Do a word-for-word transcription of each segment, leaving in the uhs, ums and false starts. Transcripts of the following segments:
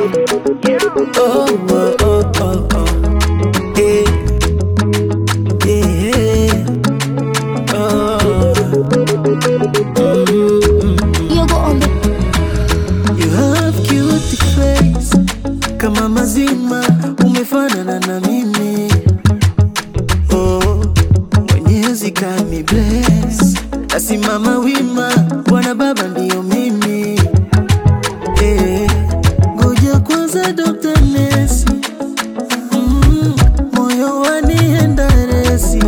Oh, oh, oh, oh, oh. Hey. Yeah. Oh. Mm-hmm. You go on the You have cute face kama mazima, umefanana na mimi. Oh, Mwenyezi kami bless, nasimama wima, Bwana Baba ndiyo mimi. Eh, ngoja kwanza Doctor Nesi, mm, moyo wanienda resi.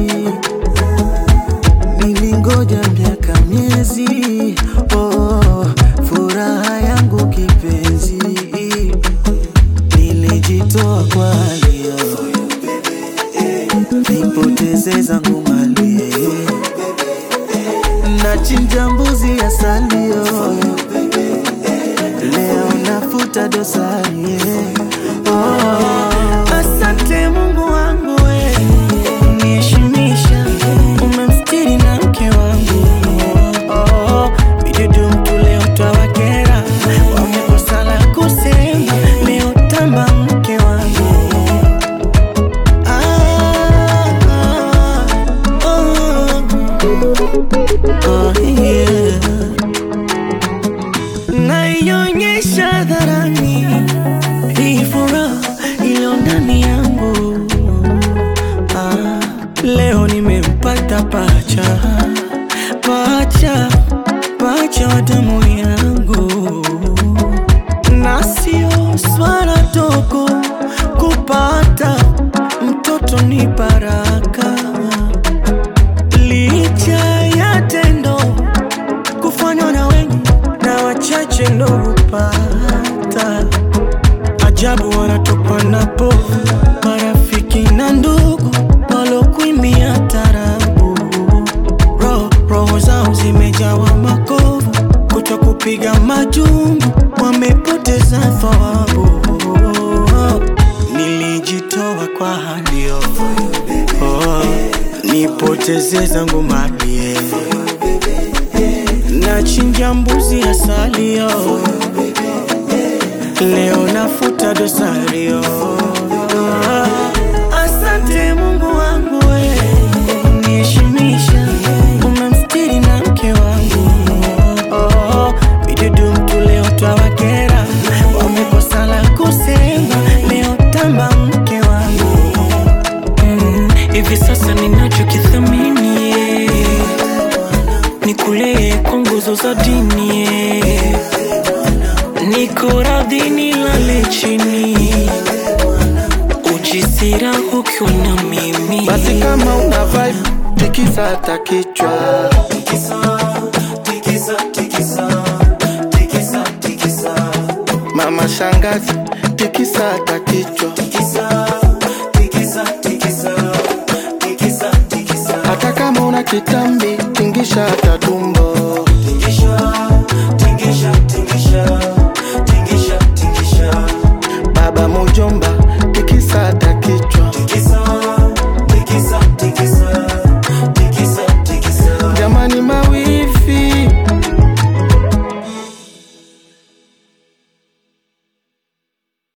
Nilingoja miaka miezi, oh, furaha yangu kipenzi. Nilijitoa kwa hali yako, nipoteze zangu mali, nachinja mbuzi ya salio, leo nafuta dosari. Oh, asante Mungu wangu we, uniheshimisha, umemstiri na mke wangu. Oh, bidudu mtu leo twawakera, wamekosa la kusema, leo tamba mke wangu. Ah, ah, oh, oh, yeah. Naionyesha dharani hii furaha iliyo ndani yangu. Ah, leo nimempata pacha, pacha, pacha wa damu yangu. Na sio swala toko kupata mtoto, ni baraka. Licha ya tendo kufanywa na wengi na wachache ndo hupata. Ajabu wanatokwa na povu, marafiki na ndugu walokuimia tarabu. Roho, roho zao zimejawa makovu, kuto kupiga majungu, wamepoteza thawabu. Nilijitoa kwa hali, oh, nipoteze zangu mali, nachinja mbuzi ya salio, leo nafuta dosario. Asante Mungu wangu we, uniheshimisha, umemstiri na mke wangu. Oh, bidudu mtu leo twawakera, wamekosa la kusema, leo tamba mke wangu. Mm, hivi sasa ninachokithamini, nikulee kwa nguzo za dini. Niko radhi nilale chini, ujisira ukiwa na mimi. Basi kama una vibe, tikisa hata kichwa. Tikisa, tikisa, tikisa, tikisa, tikisa. Mama shangazi, tikisa hata kichwa. Tikisa, tikisa, tikisa, tikisa, tikisa. Hata kama una kitambi, tingisha hata tumbo. Tingisha, tingisha, tingisha, tingisha, tingisha. Baba mujomba,